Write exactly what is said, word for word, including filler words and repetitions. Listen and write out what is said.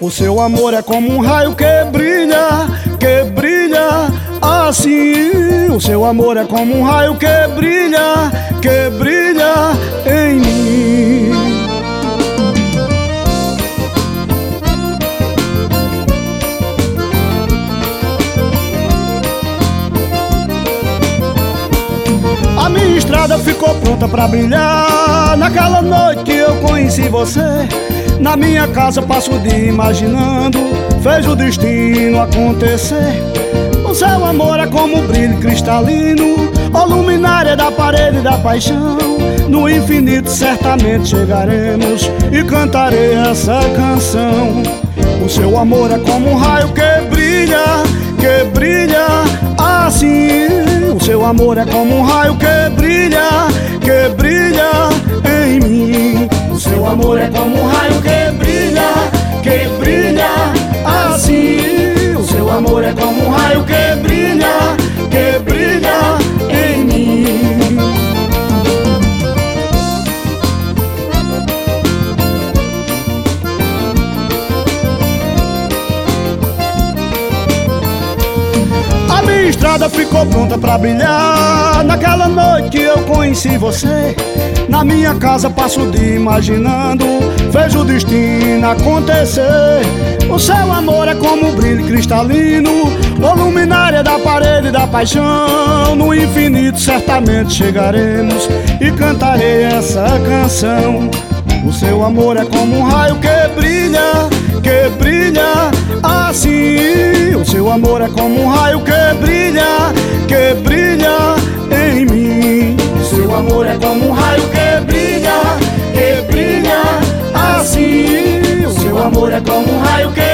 O seu amor é como um raio que brilha, que brilha assim. O seu amor é como um raio que brilha, que brilha em mim. A minha estrada ficou pronta pra brilhar. Naquela noite que eu conheci você, na minha casa passo o dia imaginando, fez o destino acontecer. O seu amor é como um brilho cristalino, ó luminária da parede da paixão. No infinito certamente chegaremos e cantarei essa canção. O seu amor é como um raio que brilha, que brilha assim. O seu amor é como um raio que brilha, que brilha em mim. O seu amor é como um raio que brilha, que brilha assim. O seu amor é como um raio que brilha, que brilha em mim. A minha estrada ficou pronta pra brilhar. Naquela noite que eu conheci você, na minha casa passo o dia imaginando, fez o destino acontecer. O seu amor é como um brilho cristalino, ó luminária da parede da paixão. No infinito certamente chegaremos e cantarei essa canção. O seu amor é como um raio que brilha, que brilha assim. O seu amor é como um raio que brilha, que brilha em mim. O seu amor é como um raio que brilha, que brilha assim. O seu amor é como um raio que